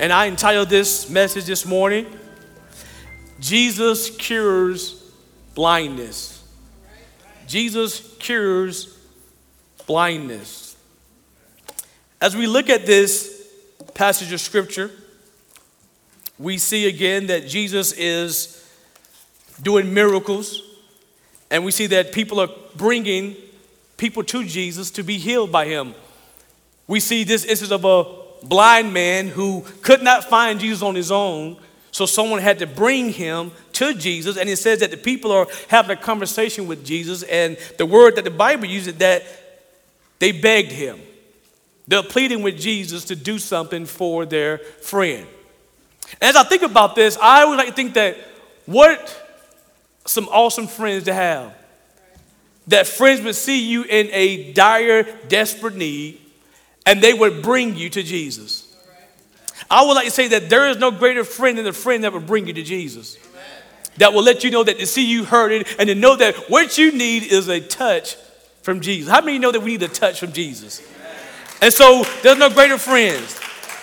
And I entitled this message this morning, Jesus Cures Blindness. Jesus cures blindness. As we look at this passage of scripture, we see again that Jesus is doing miracles, and we see that people are bringing people to Jesus to be healed by him. We see this instance of a blind man who could not find Jesus on his own, so someone had to bring him to Jesus, and it says that the people are having a conversation with Jesus, and the word that the Bible uses that they begged him. They're pleading with Jesus to do something for their friend. And as I think about this, I would like to think that what some awesome friends to have. That friends would see you in a dire, desperate need, and they would bring you to Jesus. I would like to say that there is no greater friend than the friend that will bring you to Jesus. That will let you know that to see you hurting and to know that what you need is a touch from Jesus. How many know that we need a touch from Jesus? And so there's no greater friends.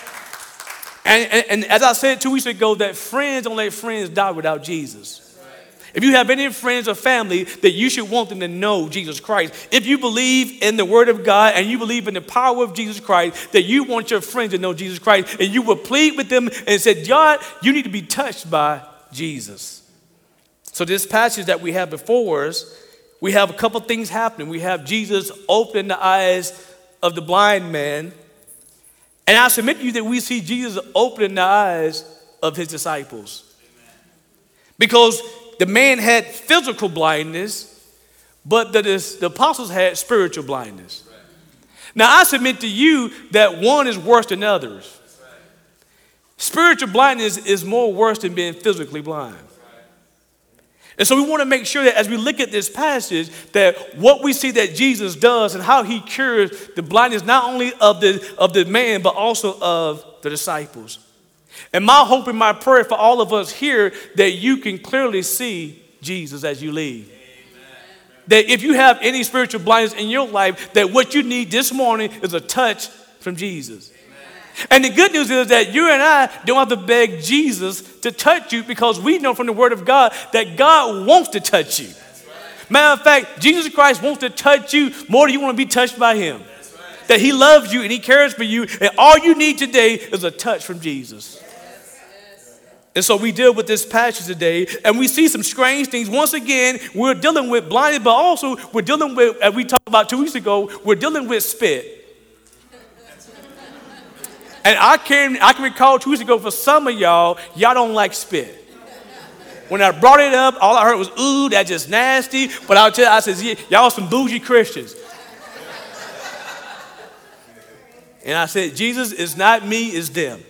And as I said 2 weeks ago, that friends don't let friends die without Jesus. If you have any friends or family, that you should want them to know Jesus Christ. If you believe in the Word of God and you believe in the power of Jesus Christ, that you want your friends to know Jesus Christ, and you will plead with them and say, God, you need to be touched by Jesus. So this passage that we have before us, we have a couple things happening. We have Jesus open the eyes of the blind man. And I submit to you that we see Jesus opening the eyes of his disciples. Because the man had physical blindness, but the apostles had spiritual blindness. Now, I submit to you that one is worse than others. Spiritual blindness is more worse than being physically blind. And so we want to make sure that as we look at this passage, that what we see that Jesus does and how he cures the blindness, not only of the man, but also of the disciples. And my hope and my prayer for all of us here, that you can clearly see Jesus as you leave. Amen. That if you have any spiritual blindness in your life, that what you need this morning is a touch from Jesus. Amen. And the good news is that you and I don't have to beg Jesus to touch you, because we know from the Word of God that God wants to touch you. Right. Matter of fact, Jesus Christ wants to touch you more than you want to be touched by him. Right. That he loves you and he cares for you, and all you need today is a touch from Jesus. And so we deal with this passage today, and we see some strange things. Once again, we're dealing with blindness, but also we're dealing with, as we talked about 2 weeks ago, we're dealing with spit. And I can recall 2 weeks ago, for some of y'all don't like spit. When I brought it up, all I heard was, ooh, that's just nasty. But I'll tell you, I said, yeah, y'all some bougie Christians. And I said, Jesus is not me, it's them.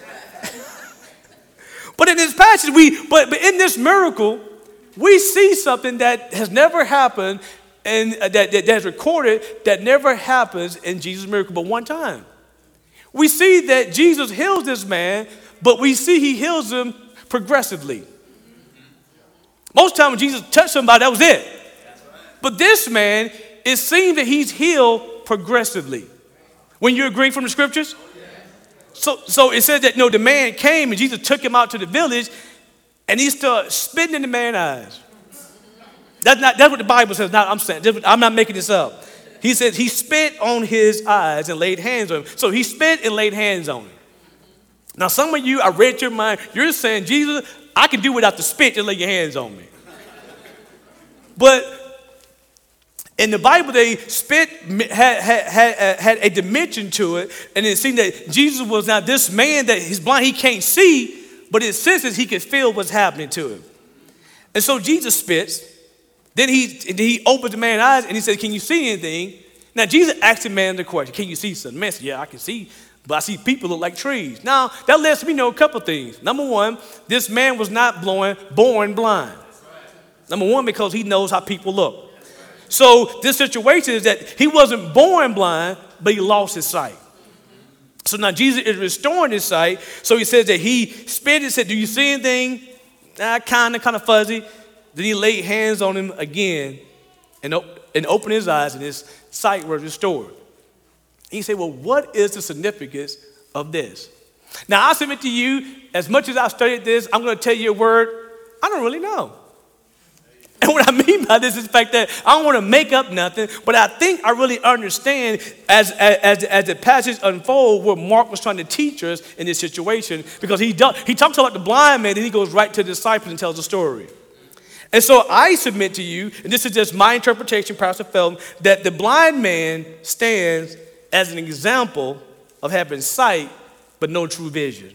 But in this passage, but in this miracle, we see something that has never happened, and that's recorded, that never happens in Jesus' miracle but one time. We see that Jesus heals this man, but we see he heals him progressively. Most times when Jesus touched somebody, that was it. But this man, it seems that he's healed progressively. When you agree from the scriptures? So it says that, the man came and Jesus took him out to the village, and he started spitting in the man's eyes. That's what the Bible says. I'm not making this up. He says he spit on his eyes and laid hands on him. So he spit and laid hands on him. Now some of you, I read your mind, you're saying, Jesus, I can do without the spit, just lay your hands on me. But in the Bible, they spit had a dimension to it, and it seemed that Jesus was not this man that he's blind, he can't see, but his senses, he could feel what's happening to him. And so Jesus spits, then he opens the man's eyes, and he says, can you see anything? Now, Jesus asked the man the question, can you see something? The man said, yeah, I can see, but I see people look like trees. Now, that lets me know a couple things. Number one, this man was not born blind. Number one, because he knows how people look. So this situation is that he wasn't born blind, but he lost his sight. So now Jesus is restoring his sight. So he says that he spit and said, do you see anything? Kind of fuzzy. Then he laid hands on him again and opened his eyes, and his sight was restored. He said, well, what is the significance of this? Now, I submit to you, as much as I've studied this, I'm going to tell you a word, I don't really know. And what I mean by this is the fact that I don't want to make up nothing, but I think I really understand as the passage unfolds what Mark was trying to teach us in this situation, because he talks about the blind man and he goes right to the disciples and tells the story. And so I submit to you, and this is just my interpretation, Pastor Feldman, that the blind man stands as an example of having sight but no true vision.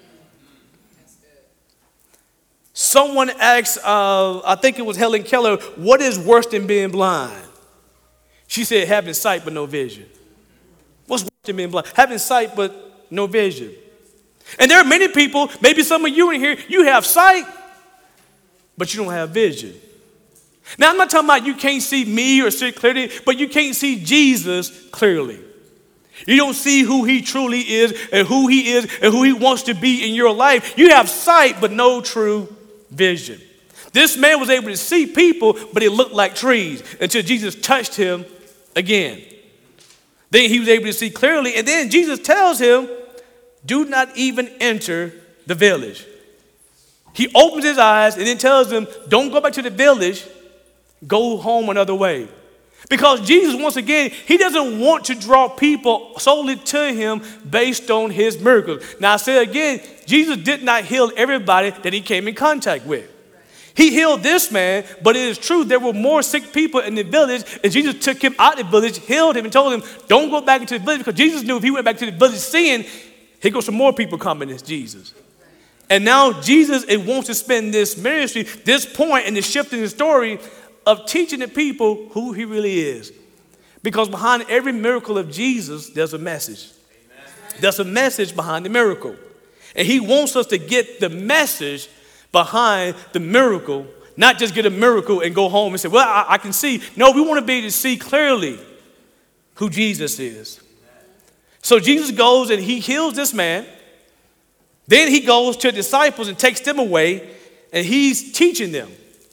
Someone asked, I think it was Helen Keller, what is worse than being blind? She said, having sight but no vision. What's worse than being blind? Having sight but no vision. And there are many people, maybe some of you in here, you have sight, but you don't have vision. Now, I'm not talking about you can't see me or see clearly, but you can't see Jesus clearly. You don't see who he truly is and who he wants to be in your life. You have sight, but no true vision. This man was able to see people, but it looked like trees until Jesus touched him again. Then he was able to see clearly, and then Jesus tells him, do not even enter the village. He opens his eyes and then tells him, don't go back to the village, go home another way. Because Jesus, once again, he doesn't want to draw people solely to him based on his miracles. Now, I say again, Jesus did not heal everybody that he came in contact with. He healed this man, but it is true there were more sick people in the village, and Jesus took him out of the village, healed him, and told him, don't go back into the village, because Jesus knew if he went back to the village seeing, here goes some more people coming as Jesus. And now Jesus wants to spend this ministry, this point in the shift in the story of teaching the people who he really is. Because behind every miracle of Jesus, there's a message. Amen. There's a message behind the miracle. And he wants us to get the message behind the miracle, not just get a miracle and go home and say, well, I can see. No, we want to be able to see clearly who Jesus is. So Jesus goes and he heals this man. Then he goes to the disciples and takes them away, and he's teaching them.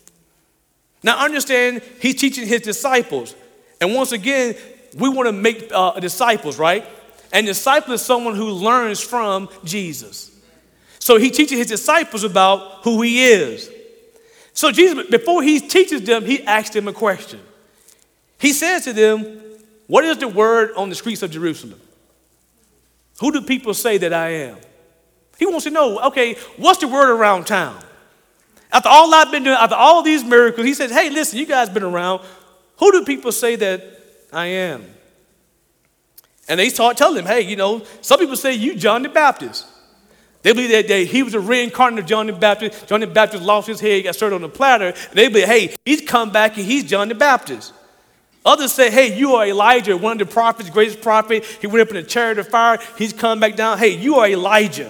Now understand, he's teaching his disciples. And once again, we want to make disciples, right? And disciple is someone who learns from Jesus. So he teaches his disciples about who he is. So Jesus, before he teaches them, he asks them a question. He says to them, what is the word on the streets of Jerusalem? Who do people say that I am? He wants to know, okay, what's the word around town? After all I've been doing, after all these miracles, he says, hey, listen, you guys been around. Who do people say that I am? And they start telling him, hey, you know, some people say you John the Baptist. They believe that he was a reincarnate of John the Baptist. John the Baptist lost his head, he got served on a platter. And they believe, hey, he's come back and he's John the Baptist. Others say, hey, you are Elijah, one of the prophets, greatest prophet. He went up in a chariot of fire. He's come back down. Hey, you are Elijah.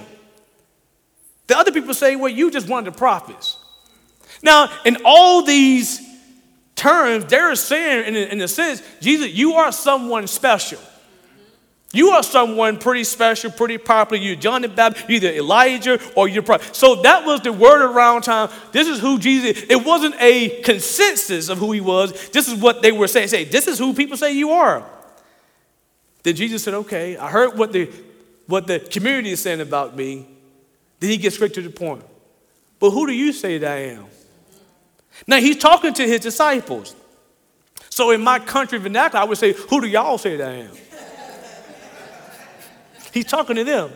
The other people say, well, you just one of the prophets. Now, in all these terms, they're saying, in a sense, Jesus, you are someone special. You are someone pretty special, pretty popular. You're John the Baptist, you're either Elijah or you're prophet. So that was the word around town. This is who Jesus is. It wasn't a consensus of who he was. This is what they were saying. Say, this is who people say you are. Then Jesus said, okay, I heard what the community is saying about me. Then he gets straight to the point. But who do you say that I am? Now, he's talking to his disciples. So in my country vernacular, I would say, who do y'all say that I am? He's talking to them.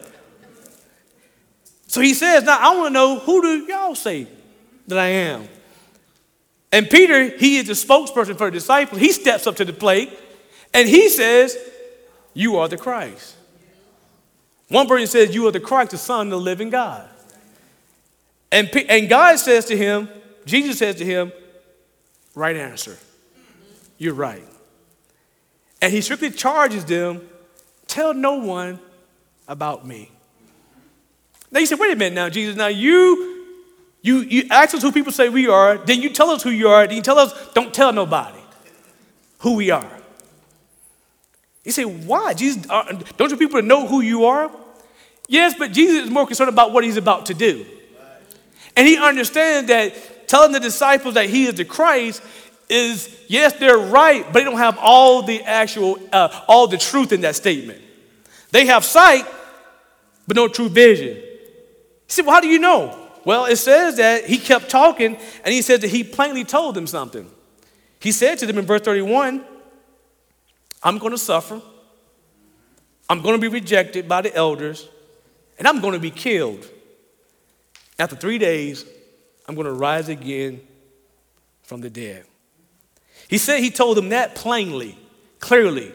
So he says, now I want to know, who do y'all say that I am? And Peter, he is the spokesperson for the disciples. He steps up to the plate and he says, you are the Christ. One person says, you are the Christ, the Son of the living God. And God says to him, Jesus says to him, right answer. You're right. And he strictly charges them, tell no one about me. Now you say, wait a minute now, Jesus, now you ask us who people say we are, then you tell us who you are, then you tell us, don't tell nobody who we are. You say, why? Jesus, don't you people know who you are? Yes, but Jesus is more concerned about what he's about to do. And he understands that telling the disciples that he is the Christ is, yes, they're right, but they don't have all the truth in that statement. They have sight, but no true vision. He said, well, how do you know? Well, it says that he kept talking, and he said that he plainly told them something. He said to them in verse 31, I'm going to suffer. I'm going to be rejected by the elders, and I'm going to be killed. After 3 days, I'm going to rise again from the dead. He said he told them that plainly, clearly.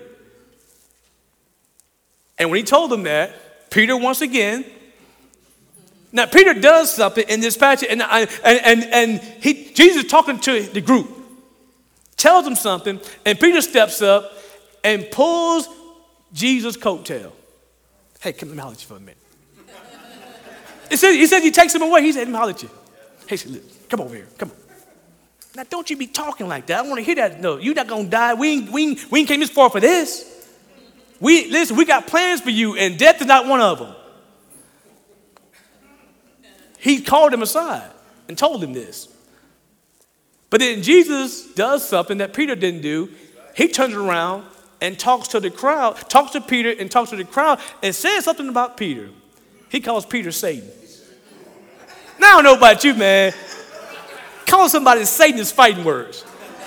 And when he told them that, Peter once again, now Peter does something in this passage, and Jesus talking to the group, tells them something, and Peter steps up and pulls Jesus' coattail. Hey, come holler at you for a minute. He said he takes him away. He said, let me holler at you. He said, look, come over here, come on. Now, don't you be talking like that. I want to hear that. No, you're not going to die. We ain't came this far for this. Listen, we got plans for you, and death is not one of them. He called him aside and told him this. But then Jesus does something that Peter didn't do. He turns around and talks to the crowd, talks to Peter and talks to the crowd and says something about Peter. He calls Peter Satan. Now, I don't know about you, man. Calling somebody Satan is fighting words.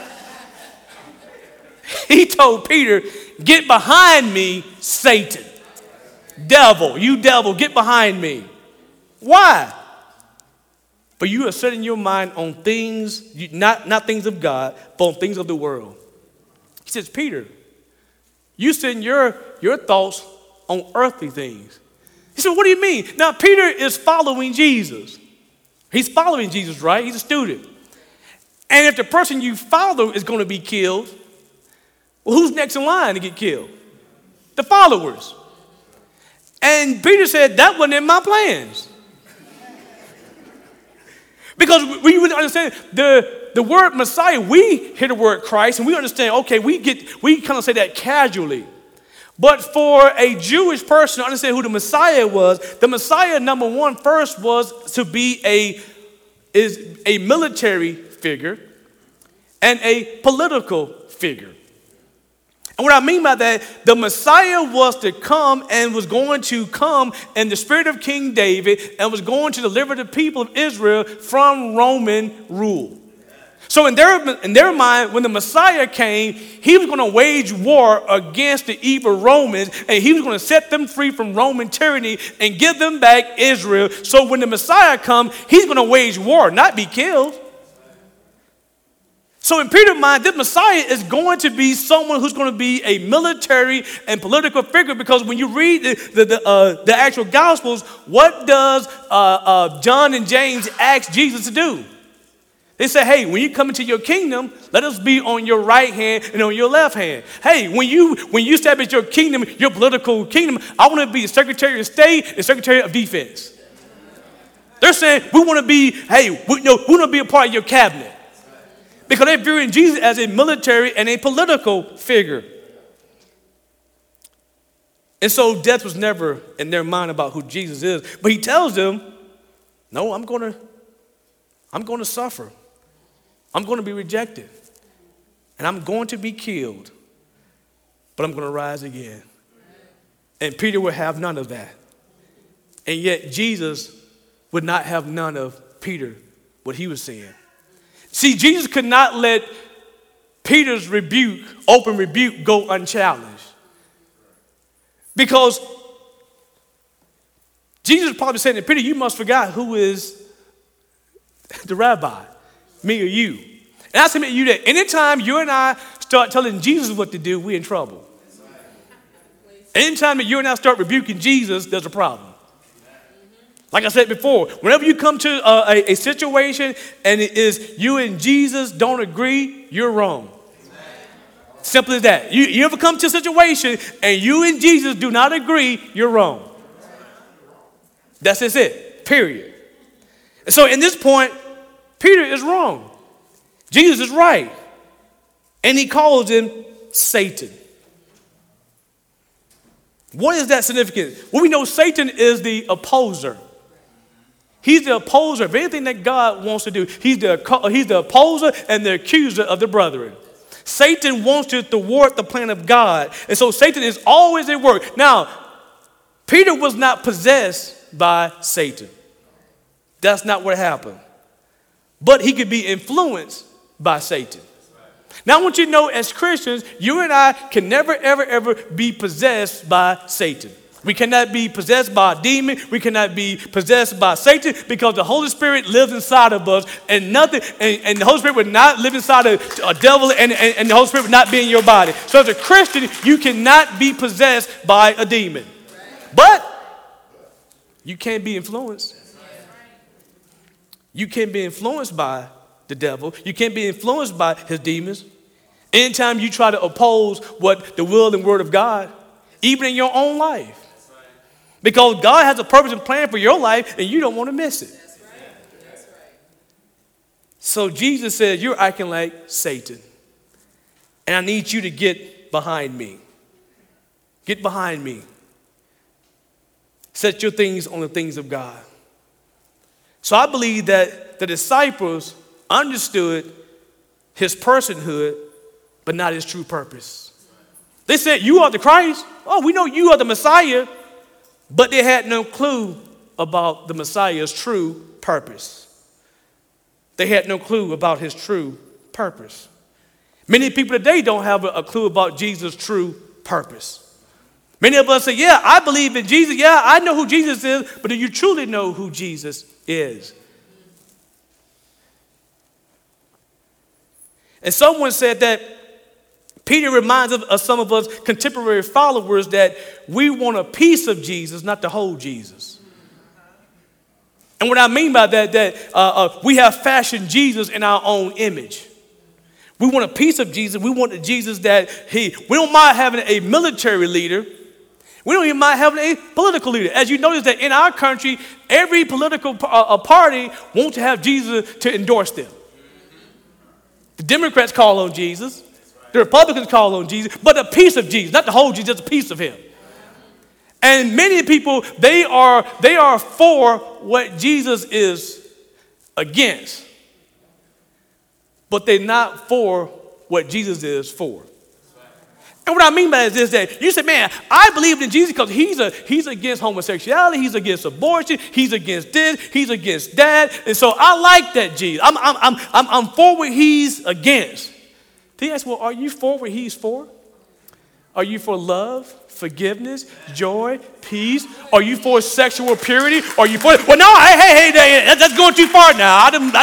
He told Peter, get behind me, Satan. Devil, you devil, get behind me. Why? For you are setting your mind on things, not things of God, but on things of the world. He says, Peter, you setting your thoughts on earthly things. He said, what do you mean? Now, Peter is following Jesus. He's following Jesus, right? He's a student. And if the person you follow is going to be killed, well, who's next in line to get killed? The followers. And Peter said, that wasn't in my plans. Because we would understand the word Messiah, we hear the word Christ, and we understand, okay, we kind of say that casually. But for a Jewish person to understand who the Messiah was, the Messiah, number one, first was to be a military figure and a political figure. And what I mean by that, the Messiah was to come and was going to come in the spirit of King David and was going to deliver the people of Israel from Roman rule. So in their mind, when the Messiah came, he was going to wage war against the evil Romans, and he was going to set them free from Roman tyranny and give them back Israel. So when the Messiah comes, he's going to wage war, not be killed. So in Peter's mind, this Messiah is going to be someone who's going to be a military and political figure, because when you read the actual Gospels, what does John and James ask Jesus to do? They say, hey, when you come into your kingdom, let us be on your right hand and on your left hand. Hey, when you establish your kingdom, your political kingdom, I want to be the Secretary of State and Secretary of Defense. They're saying, we want to be a part of your cabinet. Because they're viewing Jesus as a military and a political figure. And so death was never in their mind about who Jesus is. But he tells them, no, I'm going to suffer. I'm going to be rejected. And I'm going to be killed. But I'm going to rise again. And Peter would have none of that. And yet Jesus would not have none of Peter, what he was saying. See, Jesus could not let Peter's open rebuke, go unchallenged. Because Jesus probably said to Peter, you must forget who is the rabbi, me or you. And I submit to you that anytime you and I start telling Jesus what to do, we're in trouble. Anytime that you and I start rebuking Jesus, there's a problem. Like I said before, whenever you come to a situation and it is you and Jesus don't agree, you're wrong. Simple as that. You ever come to a situation and you and Jesus do not agree, you're wrong. That's just it, period. And so in this point, Peter is wrong. Jesus is right. And he calls him Satan. What is that significant? Well, we know Satan is the opposer. He's the opposer of anything that God wants to do. He's the opposer and the accuser of the brethren. Satan wants to thwart the plan of God. And so Satan is always at work. Now, Peter was not possessed by Satan. That's not what happened. But he could be influenced by Satan. Now I want you to know, as Christians, you and I can never, ever, ever be possessed by Satan. We cannot be possessed by a demon. We cannot be possessed by Satan, because the Holy Spirit lives inside of us, and nothing, and the Holy Spirit would not live inside of a devil, and the Holy Spirit would not be in your body. So as a Christian, you cannot be possessed by a demon. But you can be influenced. You can be influenced by the devil. You can be influenced by his demons. Anytime you try to oppose what the will and word of God, even in your own life. Because God has a purpose and plan for your life, and you don't want to miss it. So Jesus said, you're acting like Satan. And I need you to get behind me. Get behind me. Set your things on the things of God. So I believe that the disciples understood his personhood, but not his true purpose. They said, you are the Christ. Oh, we know you are the Messiah. But they had no clue about the Messiah's true purpose. They had no clue about his true purpose. Many people today don't have a clue about Jesus' true purpose. Many of us say, yeah, I believe in Jesus. Yeah, I know who Jesus is. But do you truly know who Jesus is? And someone said that Peter reminds of some of us contemporary followers that we want a piece of Jesus, not the whole Jesus. And what I mean by that, we have fashioned Jesus in our own image. We want a piece of Jesus. We want the Jesus that we don't mind having a military leader. We don't even mind having a political leader. As you notice that in our country, every political party wants to have Jesus to endorse them. The Democrats call on Jesus. The Republicans call on Jesus. But a piece of Jesus, not the whole Jesus, just a piece of him. And many people, they are for what Jesus is against. But they're not for what Jesus is for. And what I mean by that is that you say, man, I believe in Jesus because he's against homosexuality, he's against abortion, he's against this, he's against that, and so I like that Jesus. I'm for what he's against. Then you ask, well, are you for what he's for? Are you for love, forgiveness, joy, peace? Are you for sexual purity? Are you for? Well, no, hey, that's going too far now. I don't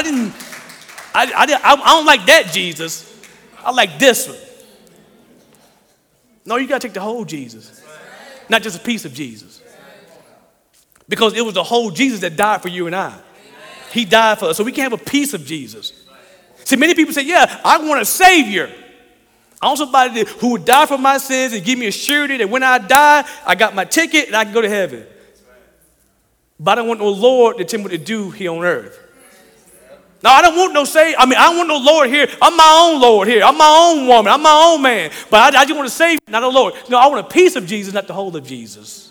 like that Jesus. I like this one. No, you got to take the whole Jesus, not just a piece of Jesus. Because it was the whole Jesus that died for you and I. He died for us, so we can't have a piece of Jesus. See, many people say, yeah, I want a Savior. I want somebody who would die for my sins and give me a surety that when I die, I got my ticket and I can go to heaven. But I don't want no Lord to tell me what to do here on earth. No, I don't want no Savior. I don't want no Lord here. I'm my own Lord here. I'm my own woman. I'm my own man. But I just want a Savior, not a Lord. No, I want a piece of Jesus, not the whole of Jesus.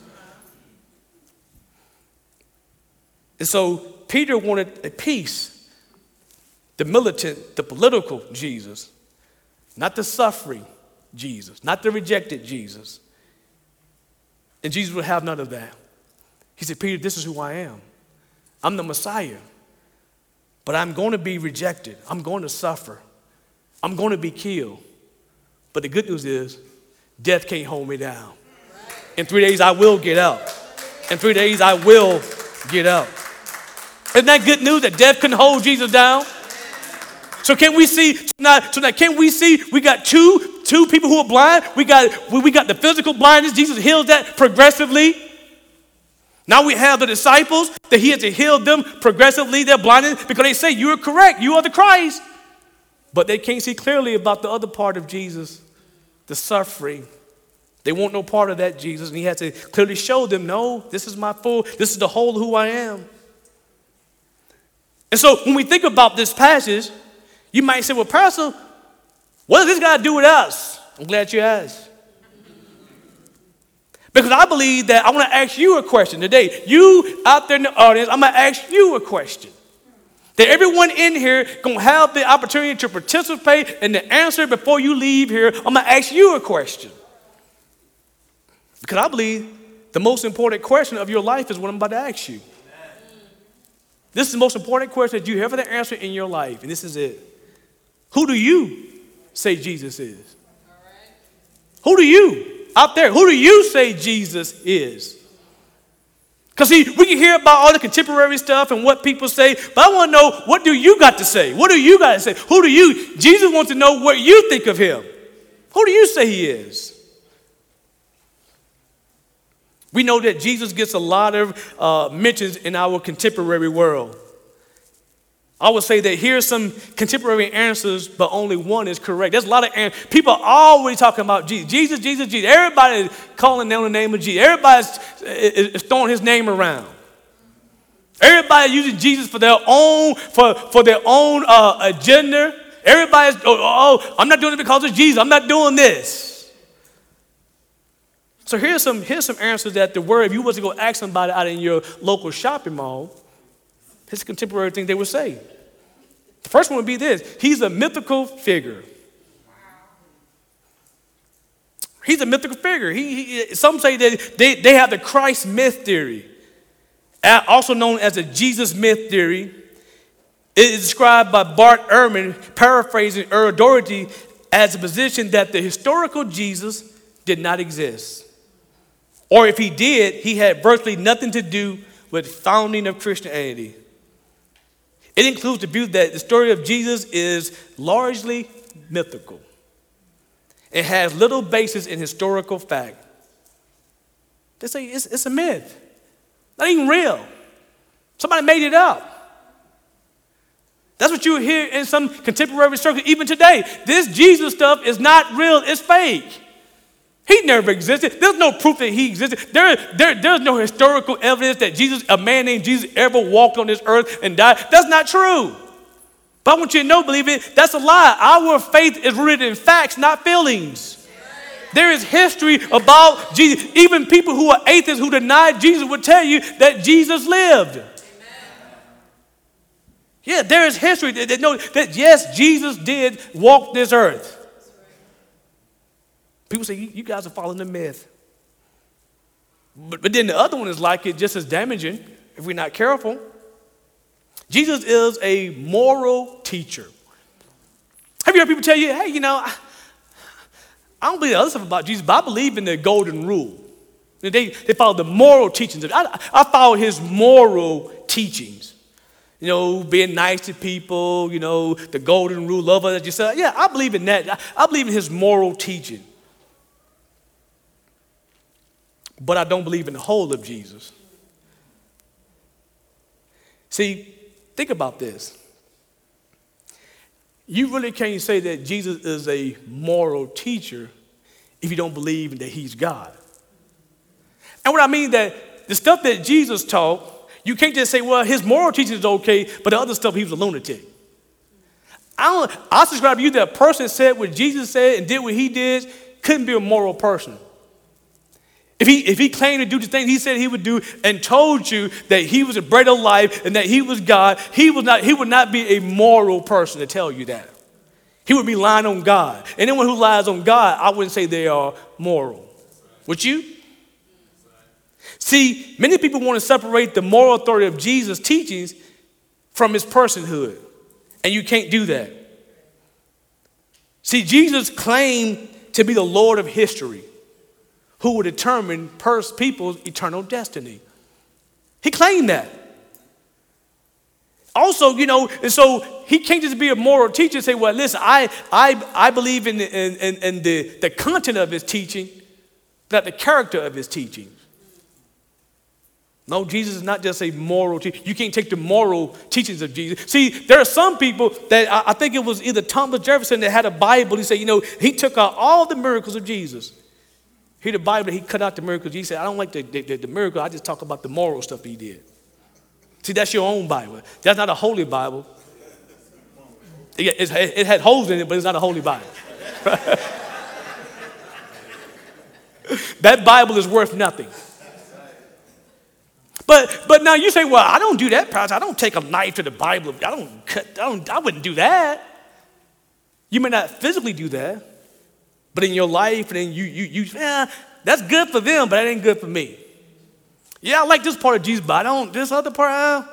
And so Peter wanted a piece, the militant, the political Jesus, not the suffering Jesus, not the rejected Jesus. And Jesus would have none of that. He said, Peter, this is who I am. I'm the Messiah. But I'm going to be rejected. I'm going to suffer. I'm going to be killed. But the good news is, death can't hold me down. In 3 days, I will get up. In 3 days, I will get up. Isn't that good news that death couldn't hold Jesus down? So can we see, now can we see we got two people who are blind? We got the physical blindness. Jesus heals that progressively. Now we have the disciples that he had to heal them progressively. They're blinded because they say, you are correct. You are the Christ. But they can't see clearly about the other part of Jesus, the suffering. They want no part of that Jesus. And he had to clearly show them, no, this is this is the whole of who I am. And so when we think about this passage, you might say, well, Pastor, what does this got to do with us? I'm glad you asked. Because I believe that I want to ask you a question today. You out there in the audience, I'm going to ask you a question. That everyone in here going to have the opportunity to participate and to answer before you leave here. I'm going to ask you a question. Because I believe the most important question of your life is what I'm about to ask you. This is the most important question that you ever to answer in your life, and this is it. Who do you say Jesus is? Who do you, out there, who do you say Jesus is? Because see, we can hear about all the contemporary stuff and what people say, but I want to know, what do you got to say? What do you got to say? Who do you? Jesus wants to know what you think of him. Who do you say he is? We know that Jesus gets a lot of mentions in our contemporary world. I would say that here's some contemporary answers, but only one is correct. There's a lot of answers. People are always talking about Jesus. Jesus, Jesus, Jesus. Everybody is calling down the name of Jesus. Everybody's is throwing his name around. Everybody using Jesus for their own agenda. Everybody's, I'm not doing it because of Jesus. I'm not doing this. So here's some answers that the word, if you was to go ask somebody out in your local shopping mall, here's a contemporary thing they would say. The first one would be this: he's a mythical figure. He's a mythical figure. Some say that they have the Christ myth theory, also known as the Jesus myth theory. It is described by Bart Ehrman, paraphrasing Earl Doherty, as a position that the historical Jesus did not exist. Or if he did, he had virtually nothing to do with the founding of Christianity. It includes the view that the story of Jesus is largely mythical. It has little basis in historical fact. They say it's a myth. Not even real. Somebody made it up. That's what you hear in some contemporary circles even today. This Jesus stuff is not real, it's fake. He never existed. There's no proof that he existed. There's no historical evidence that a man named Jesus, ever walked on this earth and died. That's not true. But I want you to know, believe it, that's a lie. Our faith is rooted in facts, not feelings. There is history about Jesus. Even people who are atheists who deny Jesus would tell you that Jesus lived. Yeah, there is history that know that yes, Jesus did walk this earth. People say, you guys are following the myth. But then the other one is like it, just as damaging if we're not careful. Jesus is a moral teacher. Have you heard people tell you, hey, I don't believe the other stuff about Jesus, but I believe in the golden rule. They follow the moral teachings. I follow his moral teachings. Being nice to people, the golden rule, love others as yourself. Yeah, I believe in that. I believe in his moral teaching. But I don't believe in the whole of Jesus. See, think about this. You really can't say that Jesus is a moral teacher if you don't believe that he's God. And what I mean that the stuff that Jesus taught, you can't just say, well, his moral teaching is okay, but the other stuff, he was a lunatic. I subscribe to you that a person said what Jesus said and did what he did couldn't be a moral person. If he claimed to do the things he said he would do and told you that he was the bread of life and that he was God, he would not be a moral person to tell you that. He would be lying on God. Anyone who lies on God, I wouldn't say they are moral. Would you? See, many people want to separate the moral authority of Jesus' teachings from his personhood, and you can't do that. See, Jesus claimed to be the Lord of history, who would determine people's eternal destiny. He claimed that. Also, and so he can't just be a moral teacher and say, well, listen, I believe in the content of his teaching, not the character of his teaching. No, Jesus is not just a moral teacher. You can't take the moral teachings of Jesus. See, there are some people that I think it was either Thomas Jefferson that had a Bible. He said, he took out all the miracles of Jesus. He the Bible, he cut out the miracles. He said, I don't like the miracle. I just talk about the moral stuff he did. See, that's your own Bible. That's not a holy Bible. It had holes in it, but it's not a holy Bible. That Bible is worth nothing. But now you say, well, I don't do that, Pastor. I don't take a knife to the Bible. I wouldn't do that. You may not physically do that, but in your life, and then that's good for them, but that ain't good for me. Yeah, I like this part of Jesus, but I don't, this other part,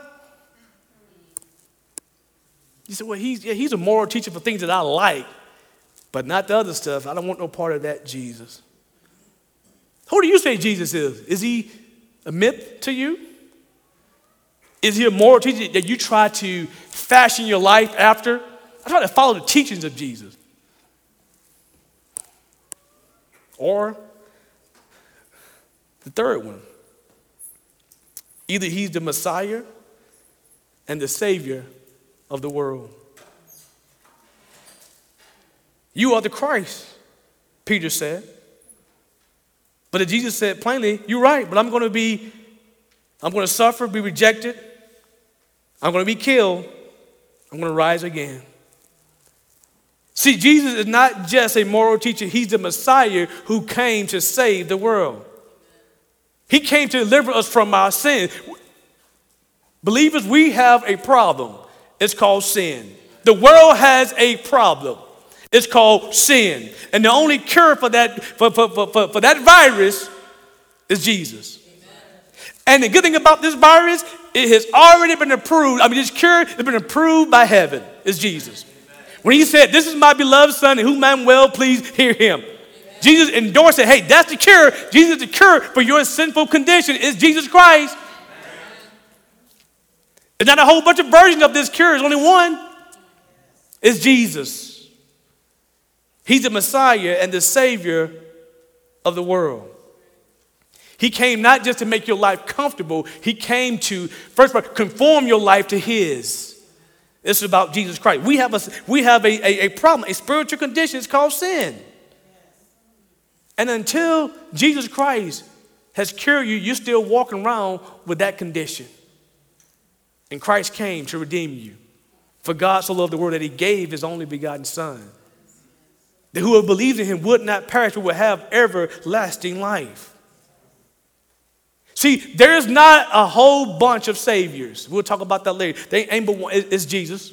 You say, well, he's a moral teacher for things that I like, but not the other stuff. I don't want no part of that Jesus. Who do you say Jesus is? Is he a myth to you? Is he a moral teacher that you try to fashion your life after? I try to follow the teachings of Jesus. Or the third one. Either he's the Messiah and the Savior of the world. You are the Christ, Peter said. But Jesus said plainly, you're right, but I'm going to suffer, be rejected. I'm going to be killed. I'm going to rise again. See, Jesus is not just a moral teacher. He's the Messiah who came to save the world. He came to deliver us from our sin. Believers, we have a problem. It's called sin. The world has a problem. It's called sin. And the only cure for that, for that virus is Jesus. Amen. And the good thing about this virus, it has already been approved. This cure has been approved by heaven. It's Jesus. Amen. When he said, this is my beloved son, in whom I am well pleased, hear him. Amen. Jesus endorsed it. Hey, that's the cure. Jesus is the cure for your sinful condition. It's Jesus Christ. There's not a whole bunch of versions of this cure. There's only one. It's Jesus. He's the Messiah and the Savior of the world. He came not just to make your life comfortable. He came to, first of all, conform your life to his. This is about Jesus Christ. We have a problem, a spiritual condition. It's called sin. And until Jesus Christ has cured you, you're still walking around with that condition. And Christ came to redeem you. For God so loved the world that he gave his only begotten son, that whoever believes in him would not perish but would have everlasting life. See, there's not a whole bunch of saviors. We'll talk about that later. They ain't but one. It's Jesus.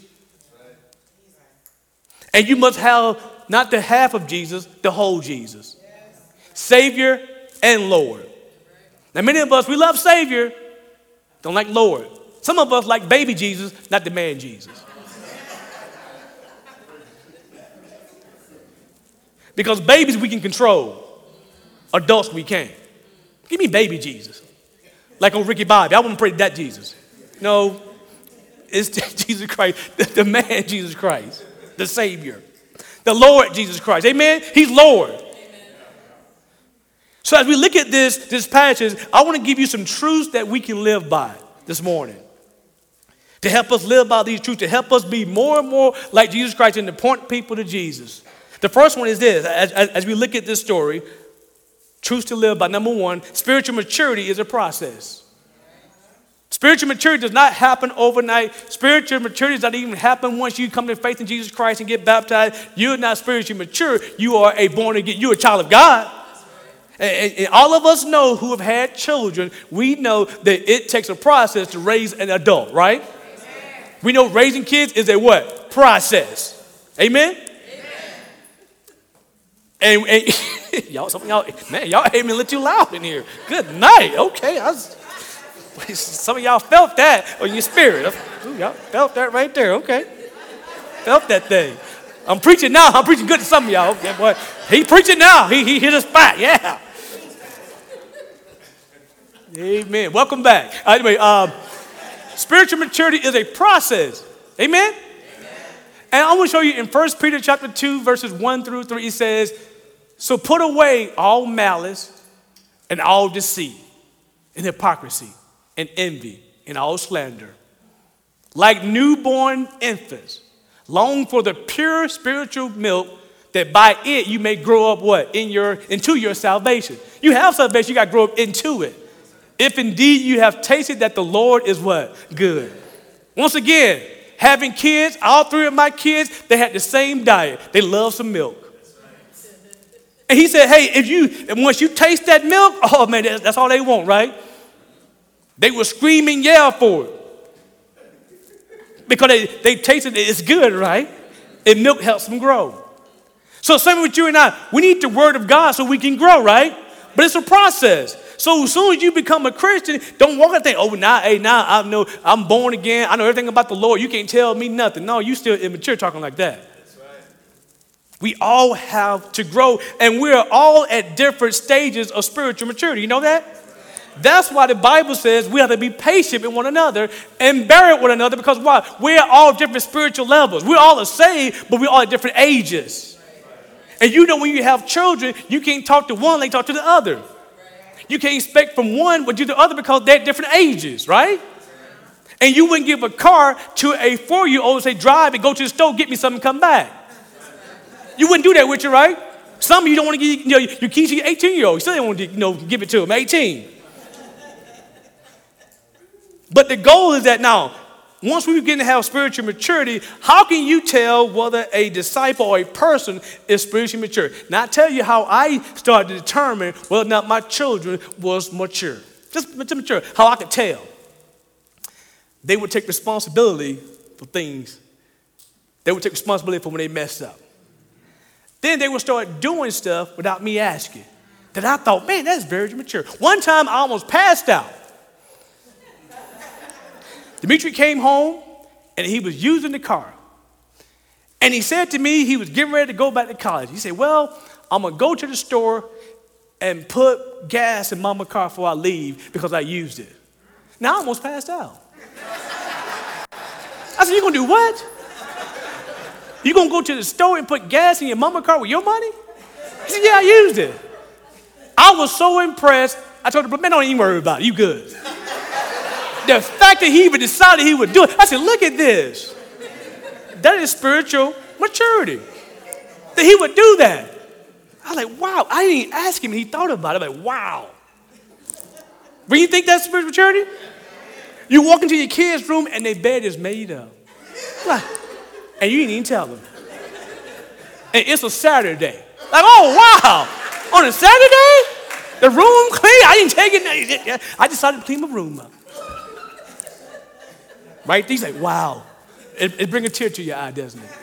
And you must have not the half of Jesus, the whole Jesus. Savior and Lord. Now, many of us, we love Savior, don't like Lord. Some of us like baby Jesus, not the man Jesus. Because babies we can control. Adults we can't. Give me baby Jesus. Like on Ricky Bobby. I want to pray to that Jesus. No, it's Jesus Christ, the man Jesus Christ, the Savior, the Lord Jesus Christ. Amen? He's Lord. Amen. So as we look at this passage, I want to give you some truths that we can live by this morning. To help us live by these truths, to help us be more and more like Jesus Christ and to point people to Jesus. The first one is this, as we look at this story, truths to live by. Number one, spiritual maturity is a process. Spiritual maturity does not happen overnight. Spiritual maturity does not even happen once you come to faith in Jesus Christ and get baptized. You're not spiritually mature. You are a born again. You're a child of God. And all of us know who have had children, we know that it takes a process to raise an adult, right? Amen. We know raising kids is a what? Process. Amen? And y'all, some of y'all, man, y'all hate me a little too loud in here. Good night. Okay. Some of y'all felt that on your spirit. Ooh, y'all felt that right there. Okay. Felt that thing. I'm preaching now. I'm preaching good to some of y'all. Okay, boy. He preaching now. He hit a spot. Yeah. Amen. Welcome back. Anyway, spiritual maturity is a process. Amen? And I want to show you in 1 Peter chapter 2, verses 1 through 3, it says, so put away all malice and all deceit and hypocrisy and envy and all slander. Like newborn infants, long for the pure spiritual milk, that by it you may grow up what? Into your salvation. You have salvation, you got to grow up into it. If indeed you have tasted that the Lord is what? Good. Once again, having kids, all three of my kids, they had the same diet. They love some milk. And he said, hey, once you taste that milk, oh man, that's all they want, right? They will scream and yell for it. Because they tasted it, it's good, right? And milk helps them grow. So same with you and I, we need the word of God so we can grow, right? But it's a process. So as soon as you become a Christian, don't walk and think, oh, now I know I'm born again. I know everything about the Lord. You can't tell me nothing. No, you still immature talking like that. That's right. We all have to grow, and we're all at different stages of spiritual maturity. You know that? That's why the Bible says we have to be patient with one another and bear with one another, because why? We're all different spiritual levels. We're all the same, but we're all at different ages. And you know, when you have children, you can't talk to one like talk to the other. You can't expect from one what you do the other, because they're at different ages, right? And you wouldn't give a car to a 4-year-old and say, drive and go to the store, get me something, come back. You wouldn't do that with you, right? Some of you don't want to give your keys to your 18-year-old. You still don't want to give it to him, 18. But the goal is that now, once we begin to have spiritual maturity, how can you tell whether a disciple or a person is spiritually mature? Now, I tell you how I started to determine whether or not my children was mature. Just mature, how I could tell. They would take responsibility for things. They would take responsibility for when they messed up. Then they would start doing stuff without me asking. That I thought, man, that's very mature. One time I almost passed out. Dimitri came home, and he was using the car. And he said to me, he was getting ready to go back to college. He said, well, I'm going to go to the store and put gas in Mama's car before I leave because I used it. Now I almost passed out. I said, you going to do what? You going to go to the store and put gas in your mama's car with your money? He said, yeah, I used it. I was so impressed. I told him, man, don't even worry about it. You good. The fact that he even decided he would do it, I said, look at this. That is spiritual maturity. That he would do that. I was like, wow. I didn't even ask him. He thought about it. I'm like, wow. But you think that's spiritual maturity? You walk into your kid's room and their bed is made up. And you didn't even tell them. And it's a Saturday. Like, oh, wow. On a Saturday? The room clean? I didn't take it. I decided to clean my room up. Right? He's like, wow. It brings a tear to your eye, doesn't it?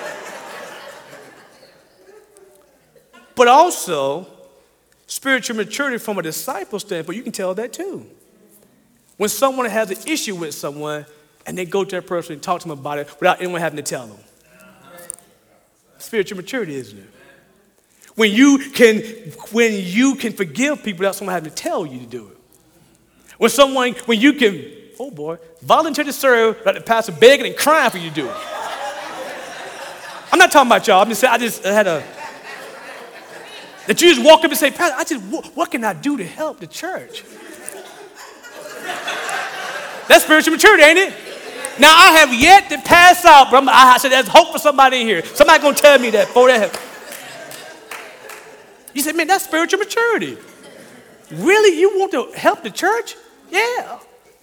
But also, spiritual maturity from a disciple standpoint, you can tell that too. When someone has an issue with someone and they go to that person and talk to them about it without anyone having to tell them. Spiritual maturity, isn't it? When you can forgive people without someone having to tell you to do it. When you can, oh boy, volunteer to serve without the pastor begging and crying for you to do it. I'm not talking about y'all. I'm just saying, that you just walk up and say, Pastor, what can I do to help the church? That's spiritual maturity, ain't it? Now, I have yet to pass out, but I said there's hope for somebody in here. Somebody going to tell me that before that. You said, man, that's spiritual maturity. Really? You want to help the church? Yeah.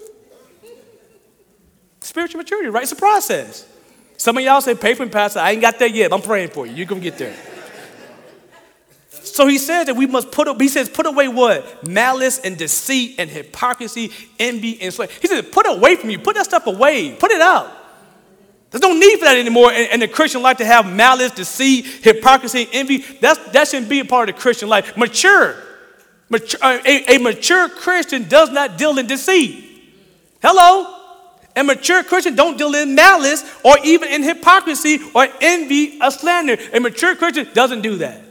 Spiritual maturity, right? It's a process. Some of y'all say, pay for me, Pastor. I ain't got there yet. I'm praying for you. You're going to get there. So he says that we must put away what? Malice and deceit and hypocrisy, envy and slander. He says, put it away from you. Put that stuff away. Put it out. There's no need for that anymore in the Christian life to have malice, deceit, hypocrisy, envy. That shouldn't be a part of the Christian life. A mature Christian does not deal in deceit. Hello? A mature Christian don't deal in malice or even in hypocrisy or envy or slander. A mature Christian doesn't do that.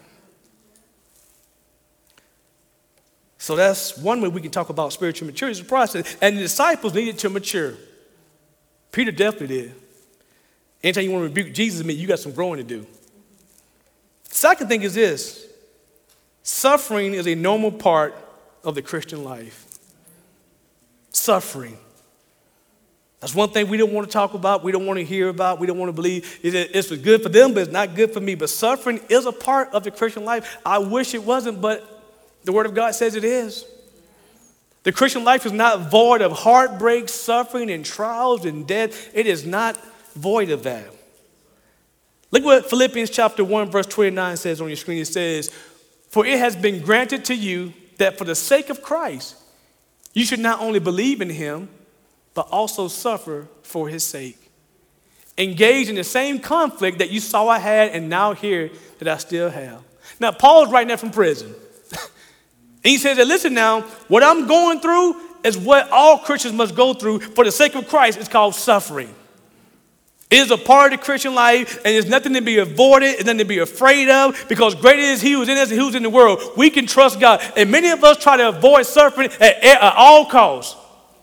So that's one way we can talk about spiritual maturity is a process. And the disciples needed to mature. Peter definitely did. Anytime you want to rebuke Jesus, you got some growing to do. Second thing is this. Suffering is a normal part of the Christian life. Suffering. That's one thing we don't want to talk about, we don't want to hear about, we don't want to believe. It's good for them, but it's not good for me. But suffering is a part of the Christian life. I wish it wasn't, but the Word of God says it is. The Christian life is not void of heartbreak, suffering, and trials and death. It is not void of that. Look what Philippians chapter 1, verse 29 says on your screen. It says, for it has been granted to you that for the sake of Christ, you should not only believe in him, but also suffer for his sake. Engage in the same conflict that you saw I had and now hear that I still have. Now, Paul's writing that from prison. And he says that, listen now, what I'm going through is what all Christians must go through for the sake of Christ. It's called suffering. It is a part of the Christian life, and there's nothing to be avoided, it's nothing to be afraid of, because greater is he who's in us and who's in the world. We can trust God. And many of us try to avoid suffering at all costs.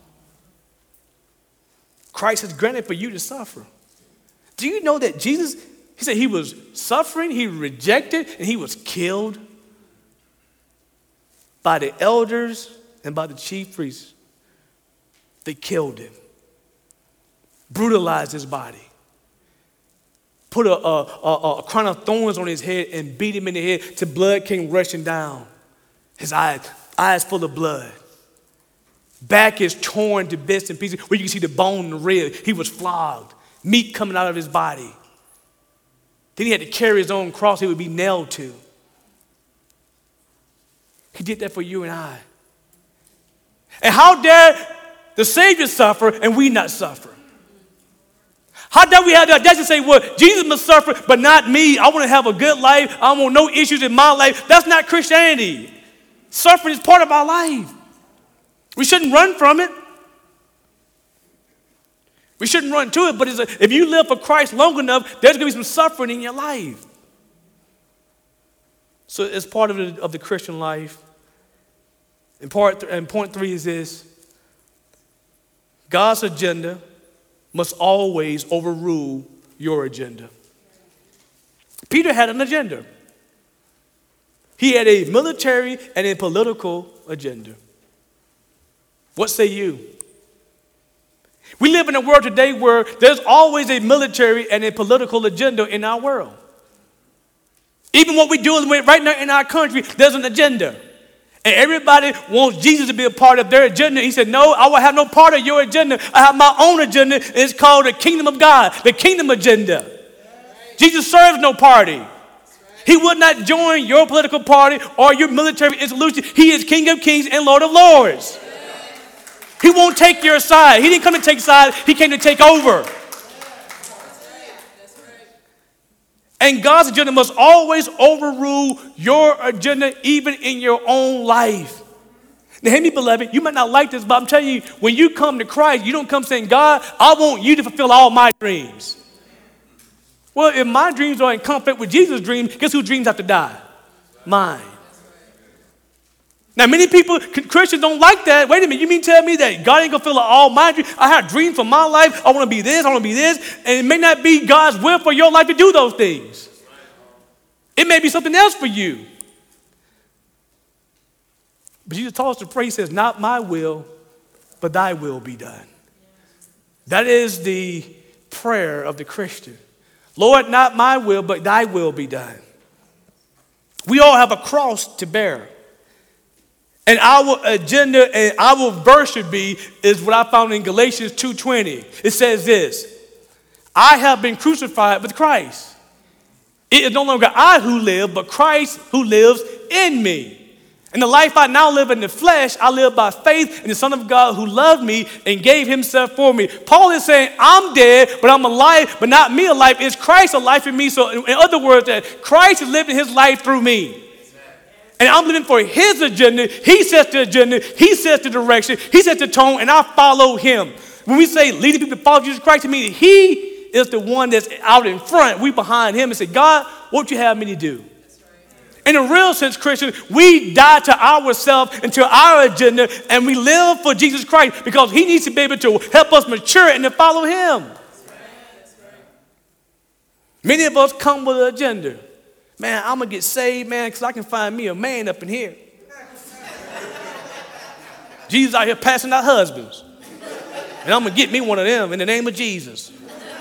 Christ has granted for you to suffer. Do you know that Jesus, he said he was suffering, he was rejected, and he was killed by the elders and by the chief priests? They killed him, brutalized his body, put a crown of thorns on his head and beat him in the head till blood came rushing down. His eyes full of blood. Back is torn to bits and pieces where you can see the bone and the rib. He was flogged, meat coming out of his body. Then he had to carry his own cross he would be nailed to. He did that for you and I. And how dare the Savior suffer and we not suffer? How dare we have the audacity to say, well, Jesus must suffer, but not me. I want to have a good life. I want no issues in my life. That's not Christianity. Suffering is part of our life. We shouldn't run from it. We shouldn't run to it, but if you live for Christ long enough, there's going to be some suffering in your life. So it's part of the Christian life. And point 3 is this: God's agenda must always overrule your agenda. Peter had an agenda. He had a military and a political agenda. What say you? We live in a world today where there's always a military and a political agenda in our world. Even what we're dealing with right now in our country, there's an agenda. And everybody wants Jesus to be a part of their agenda. He said, no, I will have no part of your agenda. I have my own agenda. It's called the kingdom of God, the kingdom agenda. Jesus serves no party. He would not join your political party or your military institution. He is King of Kings and Lord of Lords. He won't take your side. He didn't come to take sides. He came to take over. And God's agenda must always overrule your agenda, even in your own life. Now, hear me, beloved. You might not like this, but I'm telling you, when you come to Christ, you don't come saying, God, I want you to fulfill all my dreams. Well, if my dreams are in conflict with Jesus' dreams, guess whose dreams have to die? Mine. Now, many people, Christians, don't like that. Wait a minute, you mean tell me that God ain't going to fulfill all my dreams? I have dreams for my life. I want to be this, I want to be this. And it may not be God's will for your life to do those things. It may be something else for you. But Jesus taught us to pray. He says, not my will, but thy will be done. That is the prayer of the Christian. Lord, not my will, but thy will be done. We all have a cross to bear. And our agenda and our verse should be, is what I found in Galatians 2:20. It says this: I have been crucified with Christ. It is no longer I who live, but Christ who lives in me. And the life I now live in the flesh, I live by faith in the Son of God who loved me and gave himself for me. Paul is saying, I'm dead, but I'm alive, but not me alive. It's Christ alive in me. So in other words, that Christ is living his life through me. And I'm living for his agenda. He sets the agenda. He sets the direction. He sets the tone, and I follow him. When we say leading people to follow Jesus Christ, it means he is the one that's out in front. We behind him and say, God, what would you have me to do? In a real sense, Christian, we die to ourselves and to our agenda, and we live for Jesus Christ because he needs to be able to help us mature and to follow him. Many of us come with an agenda. Man, I'm going to get saved, man, because I can find me a man up in here. Jesus out here passing out husbands. And I'm going to get me one of them in the name of Jesus.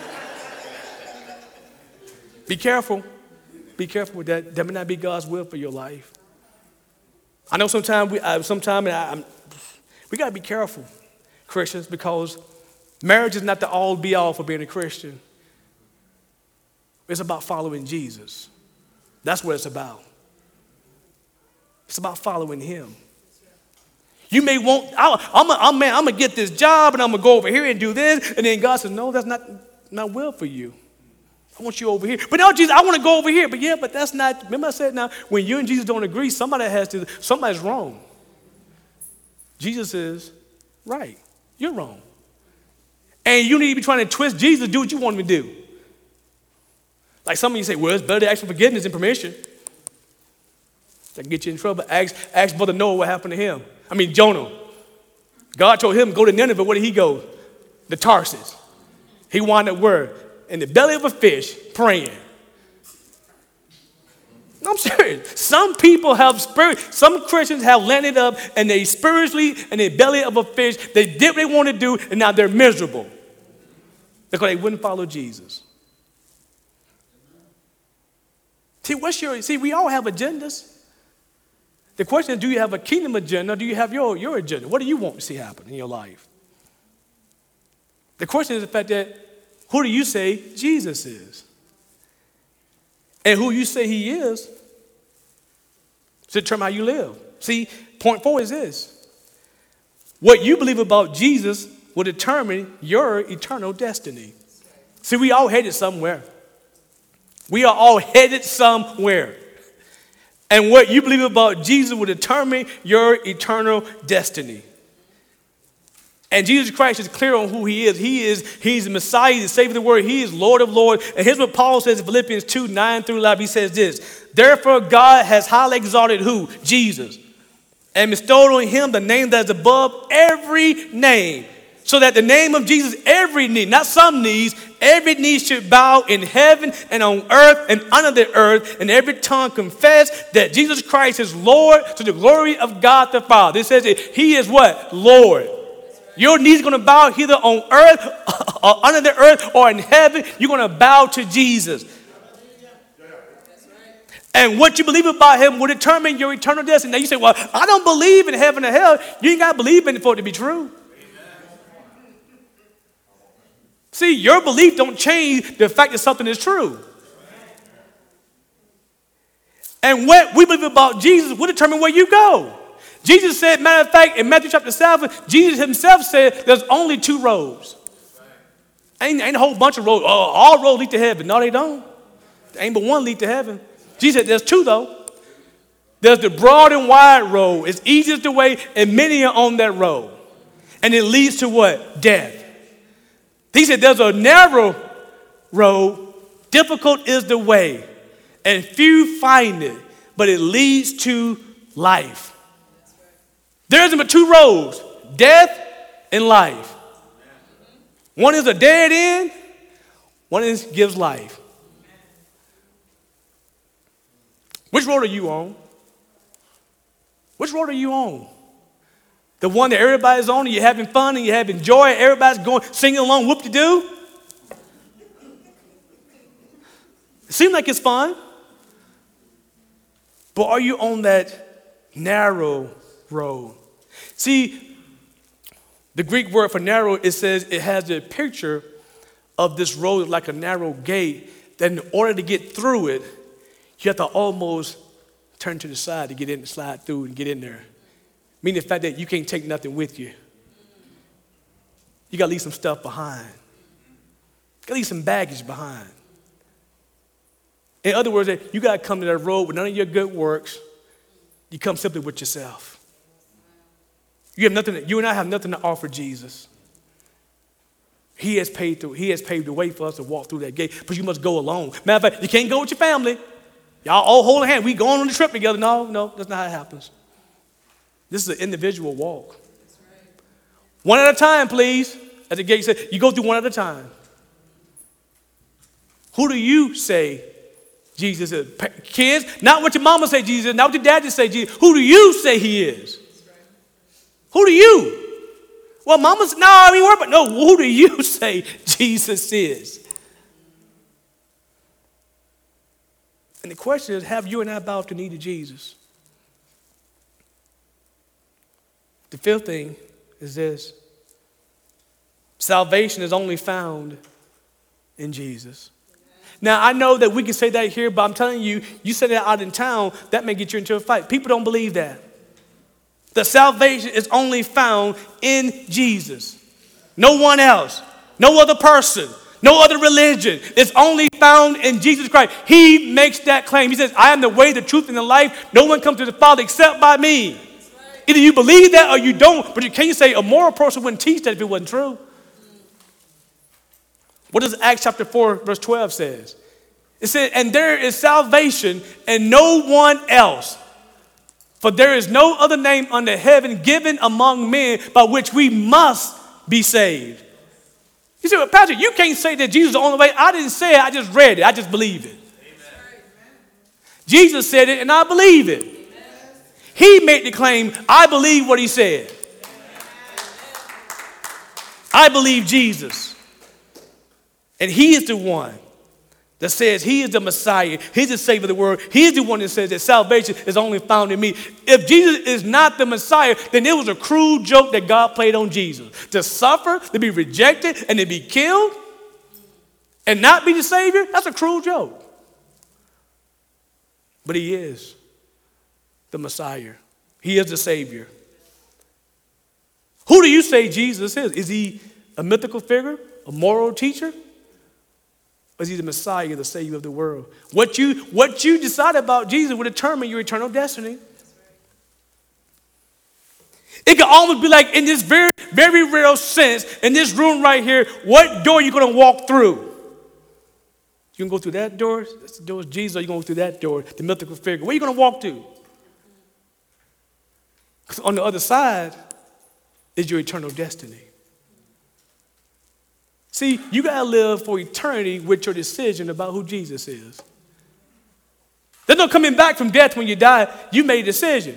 Be careful. Be careful with that. That may not be God's will for your life. I know sometimes we got to be careful, Christians, because marriage is not the all be all for being a Christian. It's about following Jesus. That's what it's about. It's about following him. You may want, I'm going to get this job and I'm going to go over here and do this. And then God says, no, that's not my will for you. I want you over here. But no, Jesus, I want to go over here. But that's not, remember I said now, when you and Jesus don't agree, somebody's wrong. Jesus is right. You're wrong. And you need to be trying to twist Jesus to do what you want him to do. Like some of you say, well, it's better to ask for forgiveness and permission. That can get you in trouble. Ask Brother Noah what happened to him. Jonah. God told him, go to Nineveh. Where did he go? The Tarsus. He wound up where? In the belly of a fish, praying. I'm serious. Some people have some Christians have landed up and they spiritually in the belly of a fish. They did what they want to do, and now they're miserable because they wouldn't follow Jesus. See, we all have agendas. The question is, do you have a kingdom agenda, or do you have your agenda? What do you want to see happen in your life? The question is the fact that, who do you say Jesus is? And who you say he is to determine how you live. See, point 4 is this. What you believe about Jesus will determine your eternal destiny. See, we all headed somewhere. We are all headed somewhere. And what you believe about Jesus will determine your eternal destiny. And Jesus Christ is clear on who he is. He's the Messiah, he's the Savior of the world. He is Lord of lords. And here's what Paul says in Philippians 2, 9 through 11. He says this, therefore God has highly exalted who? Jesus. And bestowed on him the name that is above every name. So that the name of Jesus, every knee, not some knees, every knee should bow in heaven and on earth and under the earth, and every tongue confess that Jesus Christ is Lord to the glory of God the Father. It says that he is what? Lord. Your knees are going to bow either on earth or under the earth or in heaven. You're going to bow to Jesus. And what you believe about him will determine your eternal destiny. Now you say, well, I don't believe in heaven or hell. You ain't got to believe in it for it to be true. See, your belief don't change the fact that something is true. And what we believe about Jesus will determine where you go. Jesus said, matter of fact, in Matthew chapter 7, Jesus himself said there's only 2 roads. Ain't a whole bunch of roads. Oh, all roads lead to heaven. No, they don't. There ain't but one lead to heaven. Jesus said there's 2 though. There's the broad and wide road. It's easiest the way, and many are on that road. And it leads to what? Death. He said there's a narrow road. Difficult is the way. And few find it. But it leads to life. There isn't but 2 roads, death and life. One is a dead end, one gives life. Which road are you on? Which road are you on? The one that everybody's on and you're having fun and you're having joy, everybody's going, singing along, whoop-de-doo? It seems like it's fun. But are you on that narrow road? See, the Greek word for narrow, it says it has a picture of this road like a narrow gate, that in order to get through it, you have to almost turn to the side to get in, slide through and get in there. Meaning the fact that you can't take nothing with you. You got to leave some stuff behind. You got to leave some baggage behind. In other words, you got to come to that road with none of your good works. You come simply with yourself. You and I have nothing to offer Jesus. He has paved the way for us to walk through that gate, but you must go alone. Matter of fact, you can't go with your family. Y'all all holding hands. We going on the trip together. No, that's not how it happens. This is an individual walk. One at a time, please. As the gate said, you go through one at a time. Who do you say Jesus is? Kids, not what your mama say Jesus is, not what your daddy say Jesus is. Who do you say he is? Who do you? Well, mama's, no, I mean, but no, who do you say Jesus is? And the question is, have you and I bowed the knee to Jesus? The 5th thing is this. Salvation is only found in Jesus. Now, I know that we can say that here, but I'm telling you, you say that out in town, that may get you into a fight. People don't believe that. The salvation is only found in Jesus. No one else. No other person. No other religion. It's only found in Jesus Christ. He makes that claim. He says, I am the way, the truth, and the life. No one comes to the Father except by me. Either you believe that or you don't, but you can't say a moral person wouldn't teach that if it wasn't true. What does Acts chapter 4, verse 12 says? It said, and there is salvation in no one else. For there is no other name under heaven given among men by which we must be saved. You say, well, Patrick, you can't say that Jesus is the only way. I didn't say it. I just read it. I just believe it. Amen. Jesus said it, and I believe it. Amen. He made the claim, I believe what he said. Amen. I believe Jesus. And he is the one that says he is the Messiah. He's the Savior of the world. He's the one that says that salvation is only found in me. If Jesus is not the Messiah, then it was a cruel joke that God played on Jesus. To suffer, to be rejected, and to be killed, and not be the Savior, that's a cruel joke. But he is the Messiah. He is the Savior. Who do you say Jesus is? Is he a mythical figure, a moral teacher? Or is he the Messiah, the Savior of the world? What you decide about Jesus will determine your eternal destiny. It can almost be like in this very, very real sense, in this room right here, what door are you going to walk through? You can go through that door, that's the door of Jesus, or you're going to go through that door, the mythical figure. Where are you going to walk to? Because on the other side is your eternal destiny. See, you got to live for eternity with your decision about who Jesus is. There's no coming back from death when you die. You made a decision.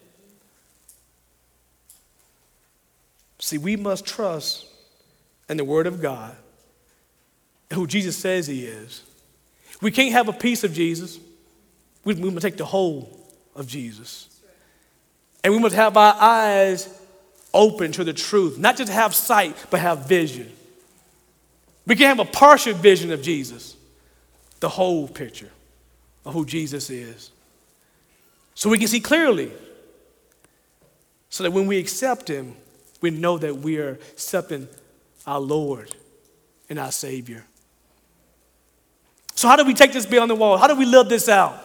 See, we must trust in the Word of God, who Jesus says he is. We can't have a piece of Jesus. We must take the whole of Jesus. And we must have our eyes open to the truth. Not just have sight, but have vision. We can have a partial vision of Jesus, the whole picture of who Jesus is. So we can see clearly, so that when we accept him, we know that we are accepting our Lord and our Savior. So how do we take this beyond the wall? How do we live this out?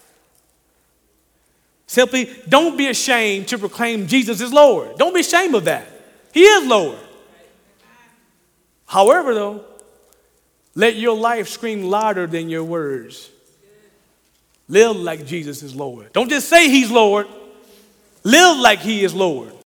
Simply, don't be ashamed to proclaim Jesus is Lord. Don't be ashamed of that. He is Lord. However, though, let your life scream louder than your words. Live like Jesus is Lord. Don't just say he's Lord. Live like he is Lord.